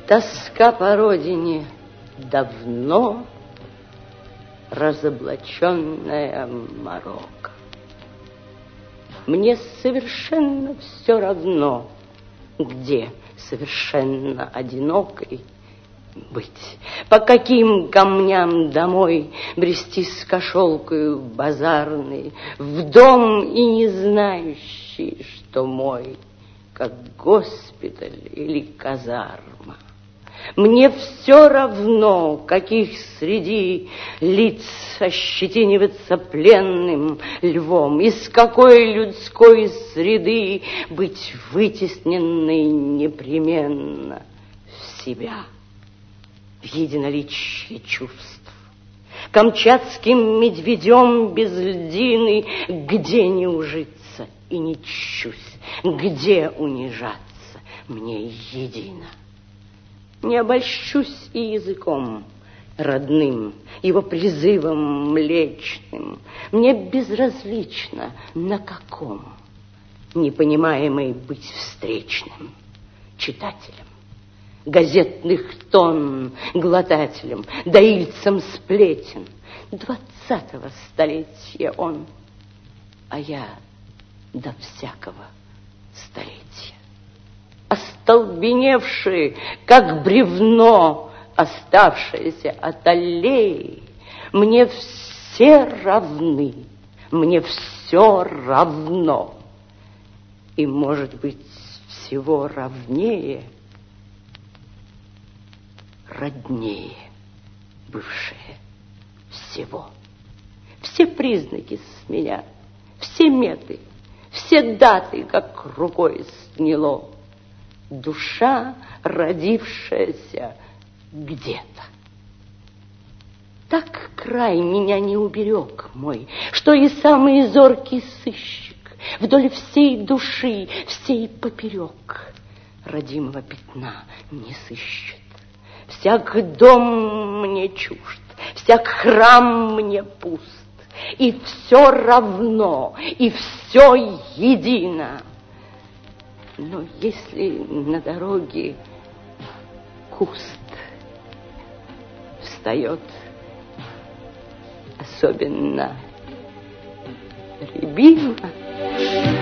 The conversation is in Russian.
Тоска по родине давно разоблаченная морока. Мне совершенно все равно, где совершенно одинокой быть, по каким камням домой брести с кошелкою базарной, в дом и не знающий, что мой, как госпиталь или казарма. Мне все равно, каких среди лиц ощетиниваться пленным львом, из какой людской среды быть вытесненной непременно в себя, в единоличие чувств. Камчатским медведем без льдины, где не ужиться и не чусь, где унижаться мне едино. Не обольщусь и языком родным, его призывом млечным. Мне безразлично, на каком, непонимаемый быть встречным читателем, газетных тонн глотателем, доильцем сплетен. 20-го столетия он, а я до всякого столетия. Остолбеневшие, как бревно, оставшееся от аллеи, мне все равны, мне все равно. И, может быть, всего равнее, роднее бывшее всего. Все признаки с меня, все меты, все даты, как рукой сняло. Душа, родившаяся где-то. Так край меня не уберег мой, что и самый зоркий сыщик вдоль всей души, всей поперек родимого пятна не сыщет. Всяк дом мне чужд, всяк храм мне пуст, и все равно, и все едино. Но если на дороге куст встает, особенно рябина,